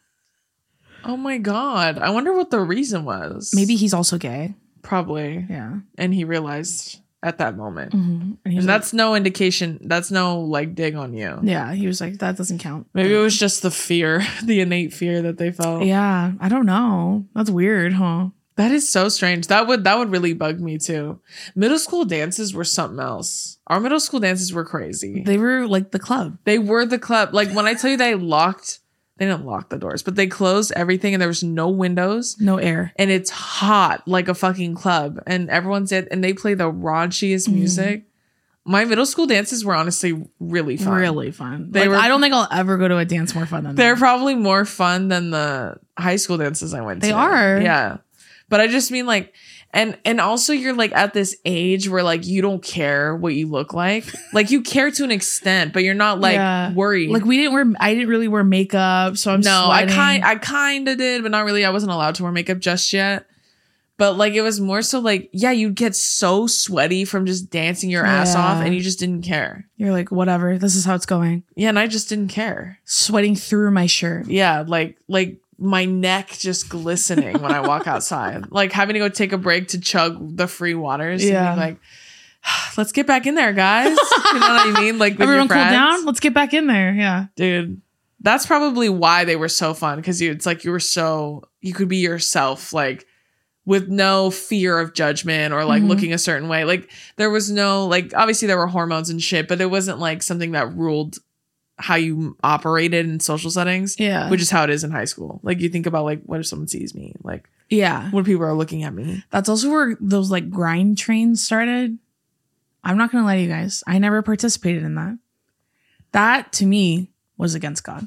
Oh my God. I wonder what the reason was. Maybe he's also gay. Probably. Yeah. And he realized at that moment. Mm-hmm. And, he was And like- that's no indication. That's no like dig on you. yeah, he was like, that doesn't count. Maybe it was just the fear, the innate fear that they felt. Yeah, I don't know. That's weird, huh? That is so strange. That would that would really bug me too. Middle school dances were something else. Our middle school dances were crazy. They were like the club. They were the club. Like when I tell you they locked, they didn't lock the doors, but they closed everything and there was no windows. No air. And it's hot like a fucking club. And everyone's it and they play the raunchiest Mhm. music. My middle school dances were honestly really fun. Really fun. They Like, were- I don't think I'll ever go to a dance more fun than They're that. probably more fun than the high school dances I went to. They are. Yeah. But I just mean like, and and also you're like at this age where like you don't care what you look like. Like you care to an extent, but you're not like Yeah. worried. Like we didn't wear. I didn't really wear makeup, so I'm no, I sweating. kind I kind of did, but not really. I wasn't allowed to wear makeup just yet. But like it was more so like, yeah, you'd get so sweaty from just dancing your ass Yeah. off and you just didn't care. You're like, whatever. This is how it's going. Yeah, and I just didn't care. Sweating through my shirt. Yeah, like like my neck just glistening when I walk outside. Like having to go take a break to chug the free waters. Yeah. And being like, let's get back in there, guys. You know what I mean? Like with Everyone your cool friends. down. Let's get back in there. Yeah. Dude. That's probably why they were so fun. Because you it's like you were so you could be yourself, like with no fear of judgment or like Mhm. looking a certain way. Like there was no like obviously there were hormones and shit, but it wasn't like something that ruled how you operated in social settings. Yeah. Which is how it is in high school. Like you think about like what if someone sees me? Like Yeah. when people are looking at me. That's also where those like grind trains started. I'm not gonna lie to you guys. I never participated in that. That to me was against God.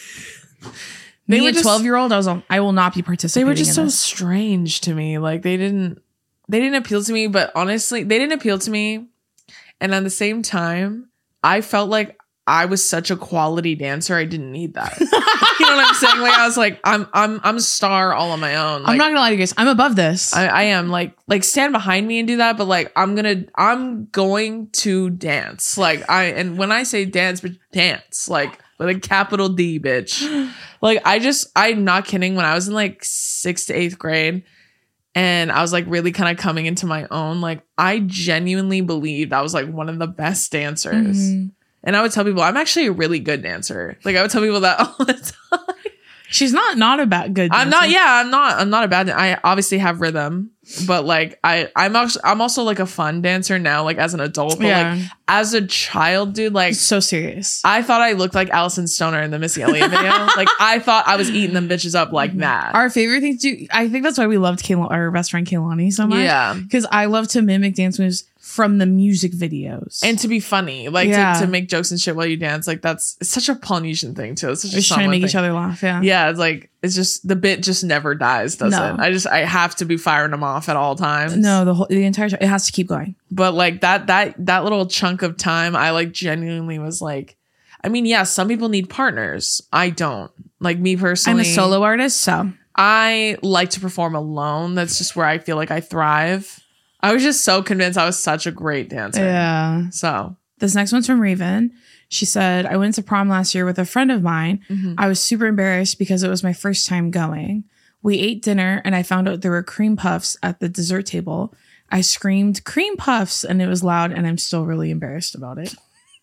They Me, were a just- twelve year old, I was on, I will not be They participating. were just in so this. strange to me. Like they didn't they didn't appeal to me, but honestly, they didn't appeal to me. And at the same time, I felt like I was such a quality dancer. I didn't need that. You know what I'm saying? Like I was like, I'm I'm I'm a star all on my own. Like, I'm not gonna lie to you guys. I'm above this. I, I am like like stand behind me and do that, but like I'm gonna I'm going to dance. Like I and when I say dance, but dance like with a capital D, bitch. Like I just I'm not kidding. When I was in like sixth to eighth grade, and I was like really kind of coming into my own, like I genuinely believed I was like one of the best dancers. Mhm. And I would tell people I'm actually a really good dancer. Like I would tell people that all the time. She's not not a bad good. I'm dancer. not. Yeah, I'm not. I'm not a bad. I obviously have rhythm, but like I, I'm also, I'm also like a fun dancer now, like as an adult. But Yeah. like as a child, dude, like So serious. I thought I looked like Allison Stoner in the Missy Elliott video. Like I thought I was eating them bitches up like that. Our favorite thing to do, I think that's why we loved Kayla, our best friend Kaylani so much. Yeah. Because I love to mimic dance moves from the music videos. And to be funny, like Yeah. to, to make jokes and shit while you dance, like that's it's such a Polynesian thing too. It's such we're a just trying to Samoan make each thing. other laugh. Yeah. Yeah, it's like it's just the bit just never dies, does No. it? I just I have to be firing them off at all times. No, the whole the entire time it has to keep going. But like that that that little chunk of time, I like genuinely was like, I mean, yeah, some people need partners. I don't. Like me personally, I'm a solo artist, so I like to perform alone. That's just where I feel like I thrive. I was just so convinced I was such a great dancer. yeah. So This next one's from Raven. She said, I went to prom last year with a friend of mine. Mhm. I was super embarrassed because it was my first time going. We ate dinner and I found out there were cream puffs at the dessert table. I screamed, cream puffs, and it was loud, and I'm still really embarrassed about it.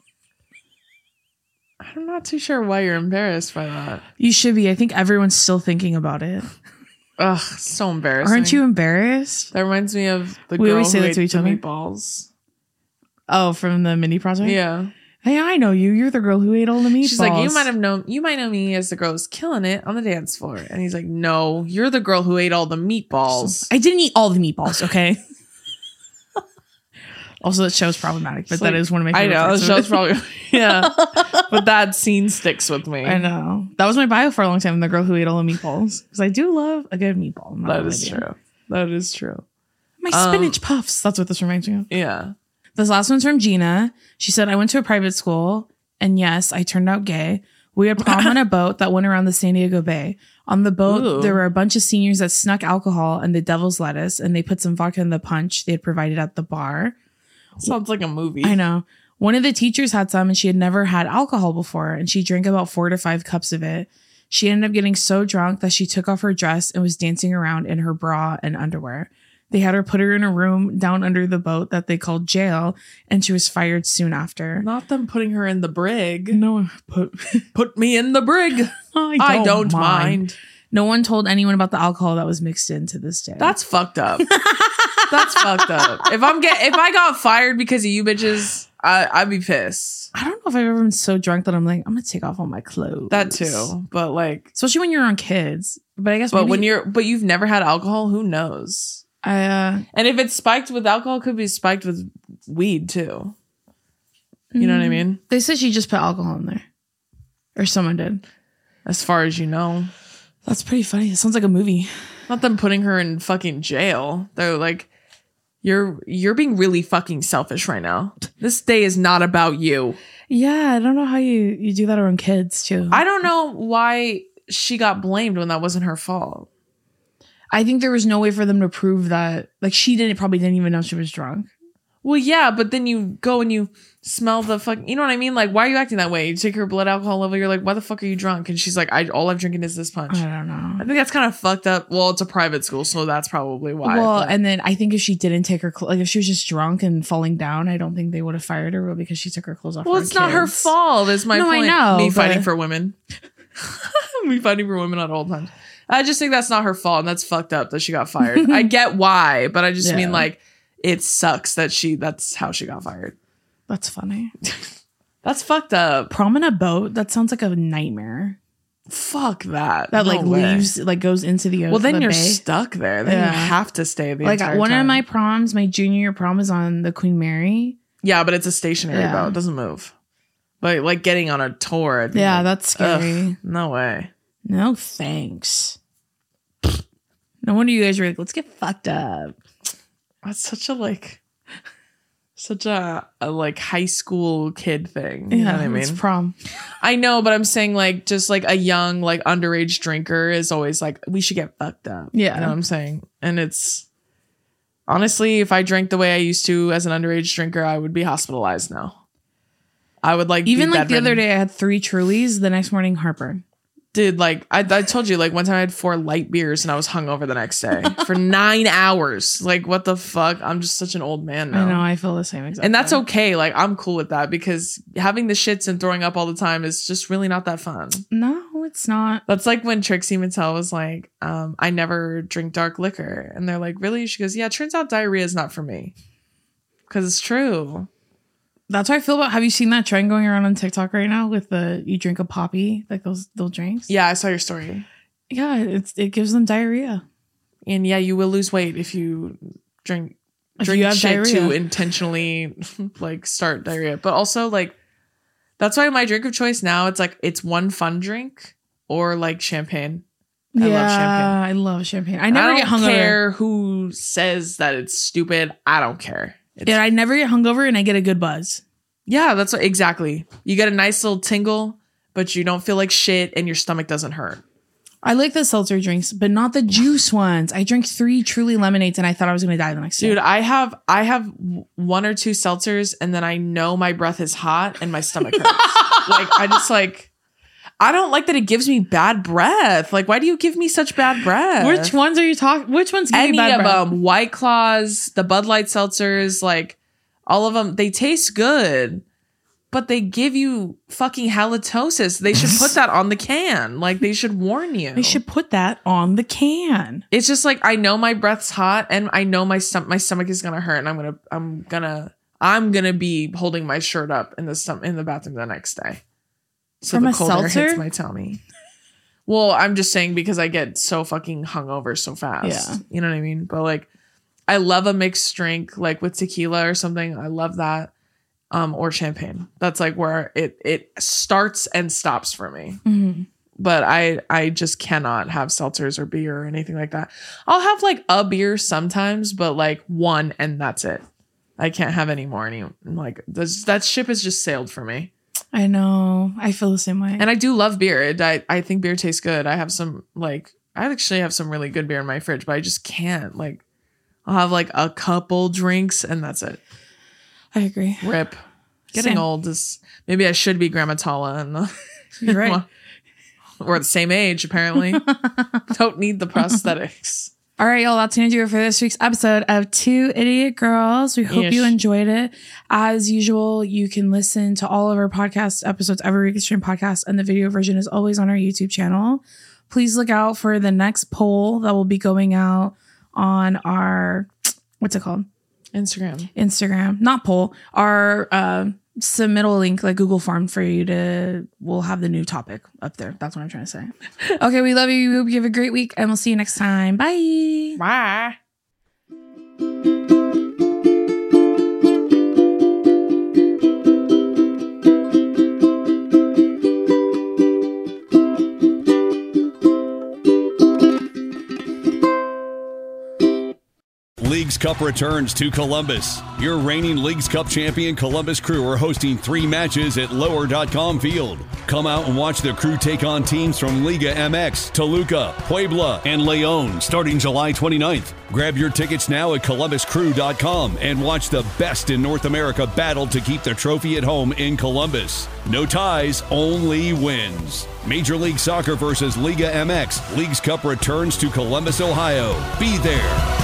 I'm not too sure why you're embarrassed by that. You should be. I think everyone's still thinking about it. Ugh, so embarrassing. Aren't you embarrassed? That reminds me of the We girl always say who that ate to each the other. meatballs. Oh, from the mini project? Yeah. Hey, I know you. You're the girl who ate all the meatballs. She's like, you might have known, you might know me as the girl who's killing it on the dance floor. And he's like, no, you're the girl who ate all the meatballs. I didn't eat all the meatballs, okay? Also, that show's problematic, but It's that like- is one of my I favorite know, the parts of show's it. probably, yeah. But that scene sticks with me. I know. That was my bio for a long time, the girl who ate all the meatballs. Because I do love a good meatball. I'm not That gonna is lie to you. true. That is true. My Um, spinach puffs. That's what this reminds me of. Yeah. This last one's from Gina. She said, I went to a private school, and yes, I turned out gay. We had prom on a boat that went around the San Diego Bay. On the boat, Ooh. there were a bunch of seniors that snuck alcohol and the devil's lettuce, and they put some vodka in the punch they had provided at the bar. Sounds like a movie. I know. One of the teachers had some, and she had never had alcohol before, and she drank about four to five cups of it. She ended up getting so drunk that she took off her dress and was dancing around in her bra and underwear. They had her put her in a room down under the boat that they called jail, and she was fired soon after. Not them putting her in the brig. No, put, Put me in the brig. I, don't I don't mind. mind. No one told anyone about the alcohol that was mixed in to this day. That's fucked up. That's fucked up. If I'm get if I got fired because of you bitches, I I'd be pissed. I don't know if I've ever been so drunk that I'm like, I'm gonna take off all my clothes. That too. But like Especially when you're on kids. But I guess but maybe, when you're but you've never had alcohol, who knows? I uh And if it's spiked with alcohol, it could be spiked with weed too. You know what I mean? They said she just put alcohol in there. Or someone did. As far as you know. That's pretty funny. It sounds like a movie. Not them putting her in fucking jail. They're like, you're you're being really fucking selfish right now. This day is not about you. Yeah, I don't know how you, you do that around kids too. I, I don't know why she got blamed when that wasn't her fault. I think there was no way for them to prove that. Like she didn't probably didn't even know she was drunk. Well, yeah, but then you go and you smell the fuck. You know what I mean? Like, why are you acting that way? You take her blood alcohol level. You're like, why the fuck are you drunk? And she's like, I all I've drinking is this punch. I don't know. I think that's kind of fucked up. Well, it's a private school, so that's probably why. Well, but- and then I think if she didn't take her cl- like if she was just drunk and falling down, I don't think they would have fired her because she took her clothes off. well, around it's not her kids. fault. Is my No, I point. know, Me but- fighting for women. Me fighting for women at all times. I just think that's not her fault, and that's fucked up that she got fired. I get why, but I just Yeah. mean like it sucks that she. That's how she got fired. That's funny. That's fucked up. Prom in a boat. That sounds like a nightmare. Fuck that. That No like way. leaves like goes into the ocean. Well, then the you're bay. stuck there. Then Yeah. you have to stay the Like entire one time. of my proms, my junior year prom was on the Queen Mary. Yeah, but it's a stationary Yeah. boat. It doesn't move. But like getting on a tour. I'd be Yeah, like, that's scary. ugh, no way. No thanks. No wonder you guys were like, let's get fucked up. That's such a like, such a, a like high school kid thing. You Yeah, know what I it's mean? prom. I know, but I'm saying like just like a young like underage drinker is always like we should get fucked up. Yeah. You know what I'm saying? And it's honestly, if I drank the way I used to as an underage drinker, I would be hospitalized now. I would like Even be like the other bedridden. day, I had three Trulies. The next morning, heartburn. Dude, like I, I told you, like one time I had four light beers and I was hungover the next day for nine hours. Like, what the fuck? I'm just such an old man now. I know. I feel the same exactly. And that's okay. Like, I'm cool with that because having the shits and throwing up all the time is just really not that fun. No, it's not. That's like when Trixie Mattel was like, um, I never drink dark liquor. And they're like, really? She goes, yeah, it turns out diarrhea is not for me. Because it's true. That's how I feel about, have you seen that trend going around on TikTok right now with the, you drink a poppy, like those, those drinks? Yeah, I saw your story. Yeah, it's it gives them diarrhea. And yeah, you will lose weight if you drink, If drink you have shit diarrhea. to intentionally like start diarrhea. But also like, that's why my drink of choice now, it's like, it's one fun drink or like champagne. I yeah, love champagne. I love champagne. I never I get don't hungover. care who says that it's stupid. I don't care. It's, Yeah, I never get hungover and I get a good buzz. yeah, that's what, exactly. You get a nice little tingle, but you don't feel like shit and your stomach doesn't hurt. I like the seltzer drinks, but not the juice ones. I drank three Truly lemonades and I thought I was going to die the next Dude, day. I have I have one or two seltzers and then I know my breath is hot and my stomach hurts. Like I just like I don't like that it gives me bad breath. Like why do you give me such bad breath? Which ones are you talking? Which ones give Any you bad of breath? them, White Claws, the Bud Light seltzers, like all of them, they taste good, but they give you fucking halitosis. They should put that on the can. Like they should warn you. They should put that on the can. It's just like I know my breath's hot and I know my stomach my stomach is gonna hurt and I'm gonna I'm gonna I'm gonna be holding my shirt up in the stom- in the bathroom the next day. So From the a cold air hits seltzer? my tummy. Well, I'm just saying because I get so fucking hungover so fast. Yeah. You know what I mean? But like I love a mixed drink like with tequila or something. I love that. Um, or champagne. That's like where it it starts and stops for me. Mhm. But I I just cannot have seltzers or beer or anything like that. I'll have like a beer sometimes, but like one and that's it. I can't have any more. Any like this, that ship has just sailed for me. I know. I feel the same way. And I do love beer. It, I I think beer tastes good. I have some like I actually have some really good beer in my fridge, but I just can't like. I'll have like a couple drinks and that's it. I agree. Rip. Getting Same. old is maybe I should be Grandma Tala and the, You're right. we're the same age apparently. Don't need the prosthetics. All right, y'all, that's going to do it for this week's episode of Two Idiot Girls. We hope Ish. you enjoyed it. As usual, you can listen to all of our podcast episodes every week, stream podcast, and the video version is always on our YouTube channel. Please look out for the next poll that will be going out on our, what's it called? Instagram. Instagram. Not poll, our uh, submittal link, like Google form for you to, we'll have the new topic up there. That's what I'm trying to say. Okay, we love you. We hope you have a great week, and we'll see you next time. Bye. Bye. Leagues Cup returns to Columbus. Your reigning Leagues Cup champion Columbus Crew are hosting three matches at lower dot com Field. Come out and watch the Crew take on teams from Liga M X, Toluca, Puebla, and Leon starting July twenty-ninth. Grab your tickets now at columbus crew dot com and watch the best in North America battle to keep the trophy at home in Columbus. No ties, only wins. Major League Soccer versus Liga M X. Leagues Cup returns to Columbus, Ohio. Be there.